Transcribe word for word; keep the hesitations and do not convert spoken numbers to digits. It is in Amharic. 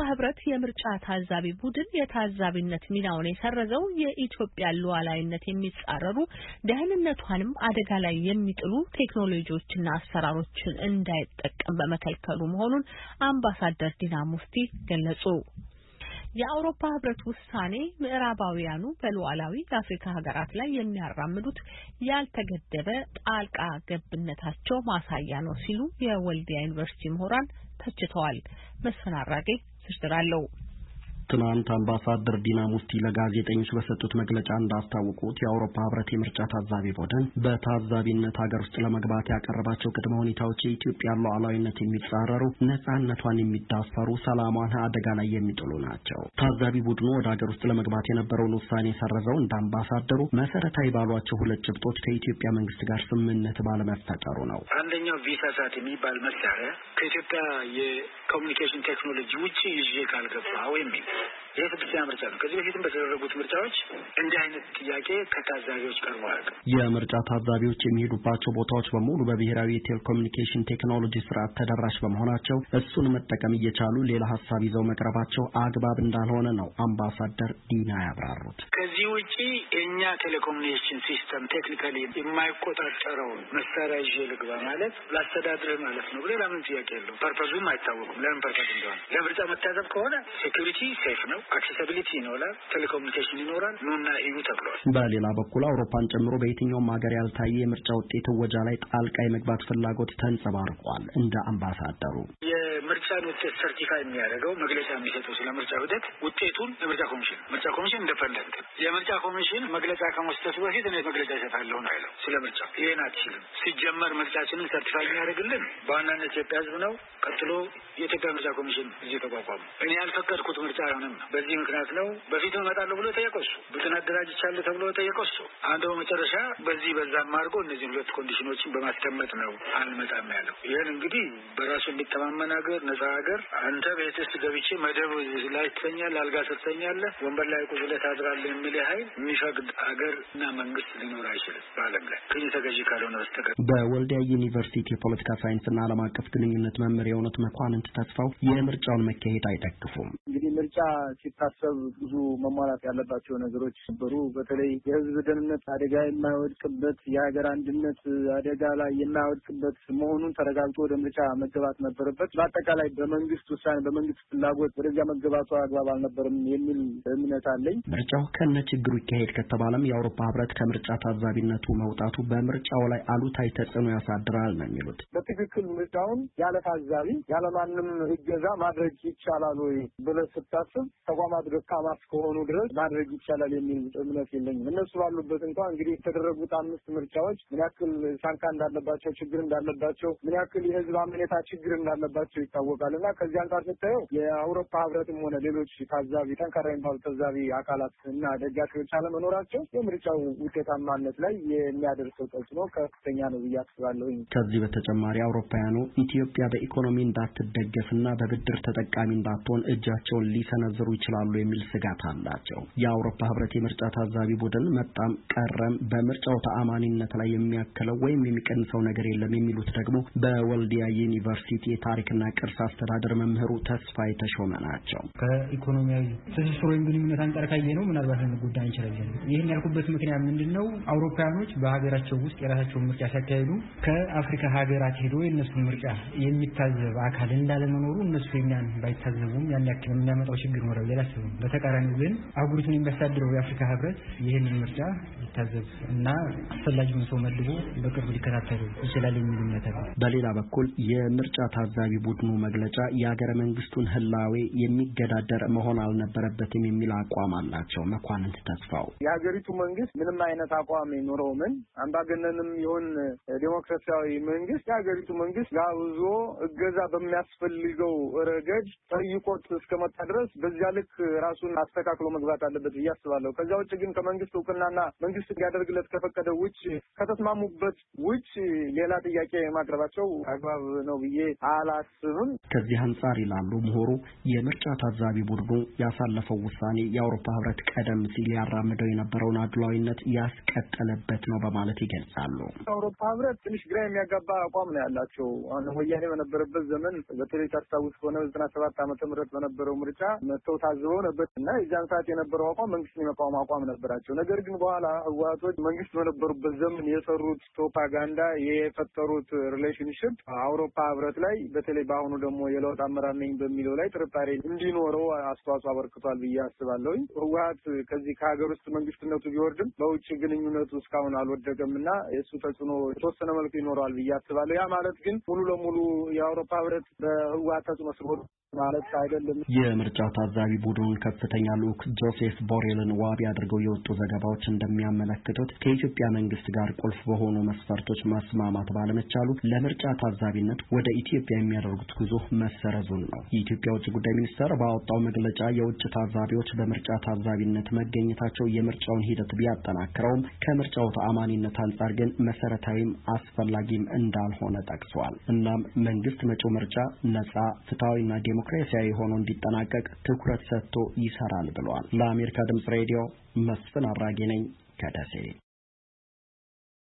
ህብረት የምርጫ ታዛቢ ቡድን የታዛቢነት ሚናውን የሰረዘው የኢትዮጵያ ሉዓላዊነት የሚጻረሩ ደህንነቷንም አደጋ ላይ የሚጥሉ ቴክኖሎጂዎችና አሰራሮችን እንዳይጠቀም በመከልከሉ መሆኑን አምባሳደር ዲና ሙፍቲ ገለጹ። የአውሮፓ ህብረት ውሳኔ ምዕራባውያኑ በሉዓላዊ የአፍሪካ ሀገራት ላይ የሚያራምዱት ያልተገደበ ጣልቃ ገብነታቸው ማሳያ ነው ሲሉ የወልዲያ ዩኒቨርሲቲ ምሁራን ተችተዋል። መስፍን አራጌ ዝርዝር አለው። ትናንት አምባሳደር ዲና ሙፍቲ ለጋዜጠኞች በሰጡት መግለጫ እንዳስታወቁት የአውሮፓ ህብረት የምርጫ ታዛቢ ቡድን በታዛቢነት ሀገር ውስጥ ለመግባት ያቀረባቸው ቅድመ ሁኔታዎች የኢትዮጵያን ሉዓላዊነት የሚጻረሩ፣ ነጻነቷን የሚዳፈሩ፣ ሰላሟን አደጋ ላይ የሚጥሉ ናቸው። ታዛቢ ቡድኑ ወደ ሀገር ውስጥ ለመግባት የነበረውን ውሳኔ የሰረዘው እንደ አምባሳደሩ መሰረታዊ ባሏቸው ሁለት ጭብጦች ከኢትዮጵያ መንግስት ጋር ስምምነት ባለመፈጠሩ ነው። አንደኛው ቪሳሳት የሚባል መሳሪያ ከኢትዮጵያ የኮሙኒኬሽን ቴክኖሎጂ ውጪ ይዤ ካልገባው የሚል ይህ ስድስተኛ ምርጫ ነው። ከዚህ በፊትም በተደረጉት ምርጫዎች እንዲህ አይነት ጥያቄ ከታዛቢዎች ቀርበዋል። የምርጫ ታዛቢዎች የሚሄዱባቸው ቦታዎች በሙሉ በብሔራዊ የቴሌኮሙኒኬሽን ቴክኖሎጂ ስርዓት ተደራሽ በመሆናቸው እሱን መጠቀም እየቻሉ ሌላ ሀሳብ ይዘው መቅረባቸው አግባብ እንዳልሆነ ነው አምባሳደር ዲና ያብራሩት። ከዚህ ውጪ የእኛ ቴሌኮሙኒኬሽን ሲስተም ቴክኒካሊ የማይቆጣጠረውን መሳሪያ ይዤ ልግባ ማለት ላስተዳድርህ ማለት ነው። ሌላ ምን ጥያቄ የለውም። ፐርፐዙም አይታወቅም ለምን ፐርፐዝ እንደሆነ። ለምርጫ መታዘብ ከሆነ ሴኩሪቲ ሴፍ ነው፣ አክሴሲቢሊቲ ይኖራል፣ ቴሌኮሙኒኬሽን ይኖራል፣ ኑና እዩ ተብሏል። በሌላ በኩል አውሮፓን ጨምሮ በየትኛውም ሀገር ያልታየ የምርጫ ውጤት ወጃ ላይ ጣልቃ የመግባት ፍላጎት ተንጸባርቋል። እንደ አምባሳደሩ የምርጫን ውጤት ሰርቲፋይ የሚያደርገው መግለጫ የሚሰጠው ስለ ምርጫ ውጤት ውጤቱን የምርጫ ኮሚሽን ምርጫ ኮሚሽን ኢንዲፔንደንት የምርጫ ኮሚሽን መግለጫ ከመስጠቱ በፊት እኔ መግለጫ እሰጣለሁ ነው ያለው። ስለ ምርጫ ይሄን አትችልም። ሲጀመር ምርጫችንን ሰርቲፋይ የሚያደርግልን በዋናነት ኢትዮጵያ ህዝብ ነው። ቀጥሎ የኢትዮጵያ ምርጫ ኮሚሽን እዚህ ተቋቋመ። እኔ ያልፈቀድኩት ምርጫ አይሆንም። በዚህ ምክንያት ነው በፊት እመጣለሁ ብሎ ጠየቀው እሱ። ቡድን አደራጅቻለሁ ተብሎ ጠየቀው እሱ። አንዱ በመጨረሻ በዚህ በዛም አድርጎ እነዚህ ሁለት ኮንዲሽኖችን በማስቀመጥ ነው አልመጣም ያለው። ይሄን እንግዲህ በራሱ የሚተማመን ሀገር፣ ነፃ ሀገር አንተ ቤት ውስጥ ገብቼ መደብ ላይ ትተኛለህ፣ አልጋ ስር ትተኛለህ፣ ወንበር ላይ ቁጭ ብለህ ታድራለህ የሚል ኃይል የሚፈቅድ ሀገር እና መንግስት ሊኖር አይችልም በዓለም ላይ ቅኝ ተገዢ ካልሆነ በስተቀር። በወልዲያ ዩኒቨርሲቲ የፖለቲካ ሳይንስና ዓለም አቀፍ ግንኙነት መምህር የሆኑት መኳንንት ተስፋው የምርጫውን መካሄድ አይደግፉም። እንግዲህ ምርጫ ሲታሰብ ብዙ መሟላት ያለባቸው ነገሮች ነበሩ። በተለይ የህዝብ ደህንነት አደጋ የማይወድቅበት፣ የሀገር አንድነት አደጋ ላይ የማይወድቅበት መሆኑን ተረጋግጦ ወደ ምርጫ መገባት ነበረበት። በአጠቃላይ በመንግስት ውሳኔ በመንግስት ፍላጎት ወደዚያ መገባቱ አግባብ አልነበረም የሚል እምነት አለኝ። ምርጫው ከነ ችግሩ ይካሄድ ከተባለም የአውሮፓ ህብረት ከምርጫ ታዛቢነቱ መውጣቱ በምርጫው ላይ አሉታዊ ተጽዕኖ ያሳድራል ነው የሚሉት። በትክክል ምርጫውን ያለ ታዛቢ ያለ ማንም እገዛ ማድረግ ይቻላል ወይ ብለህ ስታስብ ተቋማት ደካማ እስከሆኑ ድረስ ማድረግ ይቻላል የሚል እምነት የለኝም። እነሱ ባሉበት እንኳን እንግዲህ የተደረጉት አምስት ምርጫዎች ምን ያክል ሳንካ እንዳለባቸው፣ ችግር እንዳለባቸው፣ ምን ያክል የህዝብ አመኔታ ችግር እንዳለባቸው ይታወቃል። እና ከዚህ አንጻር ስታየው የአውሮፓ ህብረትም ሆነ ሌሎች ታዛቢ ጠንካራ የሚባሉ ታዛቢ አካላት እና ደጋፊዎች አለመኖራቸው የምርጫው ውጤታማነት ላይ የሚያደርሰው ተጽዕኖ ከፍተኛ ነው ብዬ አስባለሁ። ከዚህ በተጨማሪ አውሮፓውያኑ ኢትዮጵያ በኢኮኖሚ እንዳትደገፍና በብድር ተጠቃሚ እንዳትሆን እጃቸውን ሊሰነዝሩ ይችላሉ የሚል ስጋት አላቸው። የአውሮፓ ህብረት የምርጫ ታዛቢ ቡድን መጣም ቀረም በምርጫው ተአማኒነት ላይ የሚያከለው ወይም የሚቀንሰው ነገር የለም የሚሉት ደግሞ በወልዲያ ዩኒቨርሲቲ የታሪክና ቅርስ አስተዳደር መምህሩ ተስፋዬ ተሾመ ናቸው። ከኢኮኖሚያዊ ትስስር ወይም ግንኙነት አንጻር ካየነው ምናልባት ጉዳይ እንችላለን። ይህን ያልኩበት ምክንያት ምንድነው? አውሮፓውያኖች በሀገራቸው ውስጥ የራሳቸውን ምርጫ ሲያካሂዱ ከአፍሪካ ሀገራት ሄዶ የእነሱን ምርጫ የሚታዘብ አካል እንዳለመኖሩ እነሱ የኛን ባይታዘቡም ያን ያክል የሚያመጣው ችግር ነው ብለው ያስባሉ። በተቃራኒው ግን አህጉሪቱን የሚያስተዳድረው የአፍሪካ ህብረት ይህንን ምርጫ ሊታዘብ እና አስፈላጊውን ሰው መድቦ በቅርብ ሊከታተሉ ይችላል የሚል እምነት አለ። በሌላ በኩል የምርጫ ታዛቢ ቡድኑ መግለጫ የሀገረ መንግስቱን ህላዌ የሚገዳደር መሆን አልነበረበትም የሚል አቋም አላቸው መኳንንት ተስፋው። የሀገሪቱ መንግስት ምንም አይነት አቋም ይኖረው ምን አምባገነንም ይሁን ዲሞክራሲያዊ መንግስት የሀገሪቱ መንግስት ጋብዞ እገዛ በሚያስፈልገው ረገድ ጠይቆት እስከመጣ ድረስ በዚያ ልክ ራሱን አስተካክሎ መግባት አለበት ብዬ አስባለሁ። ከዚያ ውጭ ግን ከመንግስት እውቅናና መንግስት ሊያደርግለት ከፈቀደው ውጭ ከተስማሙበት ውጭ ሌላ ጥያቄ ማቅረባቸው አግባብ ነው ብዬ አላስብም። ከዚህ አንጻር ይላሉ ምሁሩ የምርጫ ታዛቢ ቡድኑ ያሳለፈው ውሳኔ የአውሮፓ ህብረት ቀደም ሲል ያራምደው የነበረውን አድሏዊነት ያስቀጠለበት ነው በማለት ይገልጻሉ። አውሮፓ ህብረት ትንሽ ግራ የሚያጋባ አቋም ነው ያላቸው። አሁን ወያኔ በነበረበት ዘመን በተለይ ታስታውስ ከሆነ ዘጠና ሰባት ዓመተ ምህረት በነበረው ምርጫ መተው ታዝበው ነበር እና የዛን ሰዓት የነበረው አቋም መንግስትን የመቃወም አቋም ነበራቸው። ነገር ግን በኋላ ህወሓቶች መንግስት በነበሩበት ዘመን የሰሩት ፕሮፓጋንዳ የፈጠሩት ሪሌሽንሺፕ አውሮፓ ህብረት ላይ በተለይ በአሁኑ ደግሞ የለውጥ አመራር ነኝ በሚለው ላይ ጥርጣሬ እንዲኖረው አስተዋጽኦ አበርክቷል ብዬ አስባለሁ። ህወሓት ከዚህ ከሀገር ውስጥ መንግስትነቱ ቢወርድም በውጭ ግንኙነቱ እስካሁን አልወደቀምና የሱ ተጽዕኖ የተወሰነ መልኩ ይኖረዋል ብዬ አስባለሁ። ያ ማለት ግን ሙሉ ለሙሉ የአውሮፓ ህብረት በህወሓት ተጽዕኖ ስር ማለት አይደለም። የምርጫ ታዛቢ ቡድኑን ከፍተኛ ልዑክ ጆሴፍ ቦሬልን ዋቢ አድርገው የወጡ ዘገባዎች እንደሚያመለክቱት ከኢትዮጵያ መንግስት ጋር ቁልፍ በሆኑ መስፈርቶች መስማማት ባለመቻሉ ለምርጫ ታዛቢነት ወደ ኢትዮጵያ የሚያደርጉት ጉዞ መሰረዙን ነው። የኢትዮጵያ ውጭ ጉዳይ ሚኒስቴር ባወጣው መግለጫ የውጭ ታዛቢዎች በምርጫ ታዛቢነት መገኘታቸው የምርጫውን ሂደት ቢያጠናክረውም ከምርጫው ተአማኒነት አንጻር ግን መሰረታዊም አስፈላጊም እንዳልሆነ ጠቅሷል። እናም መንግስት መጪው ምርጫ ነጻ፣ ፍትሃዊና ዲሞክራሲያዊ ሆኖ እንዲጠናቀቅ ትኩረት ሰጥቶ ይሰራል ብለዋል። ለአሜሪካ ድምጽ ሬዲዮ መስፍን አራጌ ነኝ ከደሴ።